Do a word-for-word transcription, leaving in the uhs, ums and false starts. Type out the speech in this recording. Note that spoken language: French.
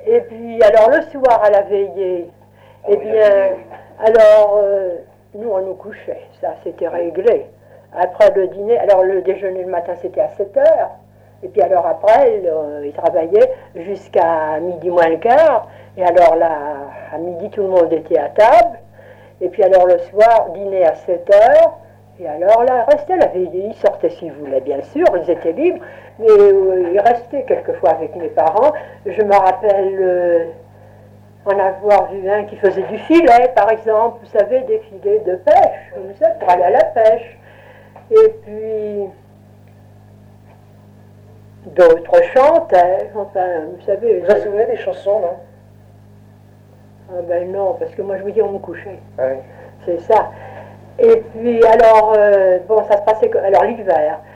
Et puis, alors le soir à la veillée, eh bien, alors, euh, nous on nous couchait, ça c'était réglé. Après le dîner, alors le déjeuner le matin c'était à sept heures, et puis alors après, il, il travaillait jusqu'à midi moins le quart, et alors là, à midi tout le monde était à table, et puis alors le soir, dîner à sept heures, et alors là, restait la veillée, ils sortaient s'ils voulaient, bien sûr, ils étaient libres, mais euh, ils restaient quelquefois avec mes parents. Je me rappelle euh, en avoir vu un qui faisait du filet, par exemple, vous savez, des filets de pêche, comme ça, pour aller à la pêche. Et puis, d'autres chantaient, enfin, vous savez... Vous vous souvenez des chansons, non? Ah ben non, parce que moi je vous dis, on me couchait. Ah oui. C'est ça. Et puis, alors, euh, bon, ça se passait... Alors, l'hiver,